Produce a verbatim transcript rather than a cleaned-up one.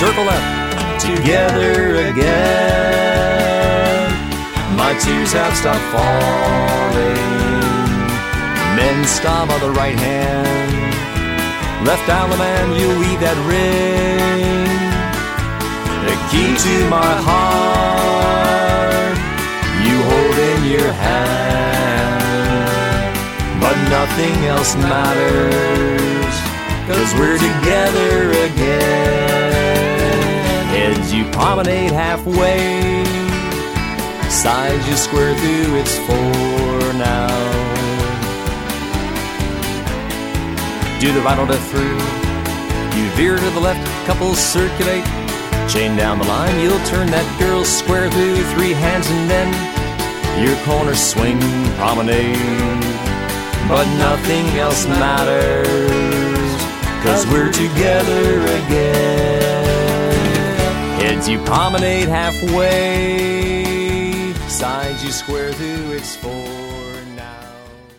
circle left, together again. My tears have stopped falling. Men stop on the right hand. Left down the man, you weave that ring. The key to my heart, you hold in your hand. But nothing else matters, 'cause we're together again. Heads you promenade halfway, sides you square through, it's four now. Do the right on left through, you veer to the left, couples circulate. Chain down the line, you'll turn that girl square through, three hands and then your corner swing promenade. But nothing else matters, 'cause we're together again. Heads you promenade halfway, sides you square through, it's four.